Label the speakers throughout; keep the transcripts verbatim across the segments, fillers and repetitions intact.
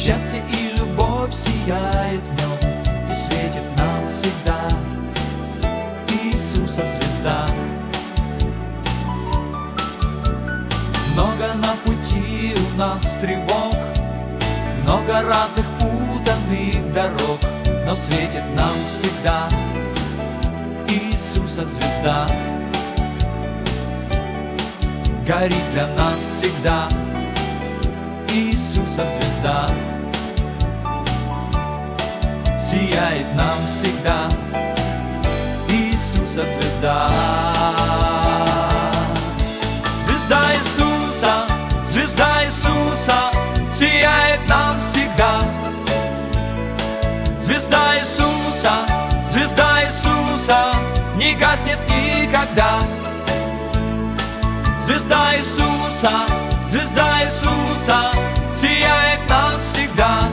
Speaker 1: Счастье и любовь сияет в нем и светит нам всегда. Иисуса звезда. Много на пути у нас тревог, много разных путанных дорог, но светит нам всегда Иисуса звезда. Горит для нас всегда Иисуса звезда. Сияет нам всегда Иисуса звезда. Звезда Иисуса, звезда Иисуса сияет нам всегда. Звезда Иисуса, звезда Иисуса не гаснет никогда. Звезда Иисуса, звезда Иисуса сияет нам всегда.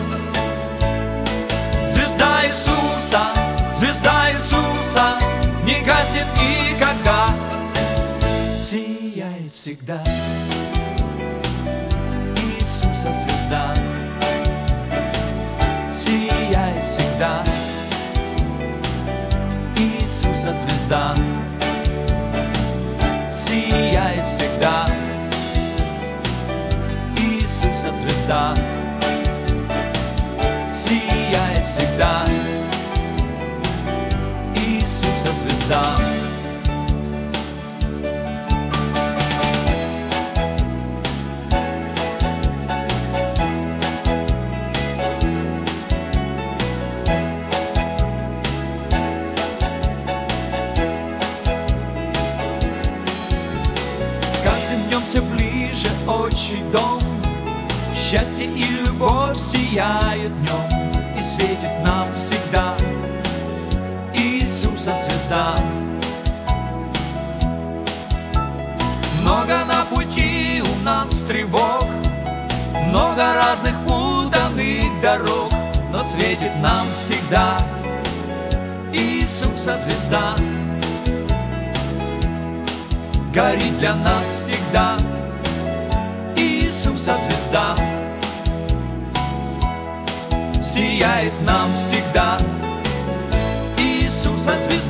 Speaker 1: Звезда Иисуса, звезда Иисуса не гаснет никогда. Сияет всегда Иисуса звезда. Сияет всегда Иисуса звезда. Сияет всегда Иисуса звезда. Сияет всегда Иисуса звезда. С каждым днем все ближе отчий дом, счастье и любовь сияют в нем и светит нам всегда Иисуса звезда. Много на пути у нас тревог, много разных путанных дорог, но светит нам всегда Иисуса звезда. Горит для нас всегда Иисуса звезда. Сияет нам всегда Иисуса звезда.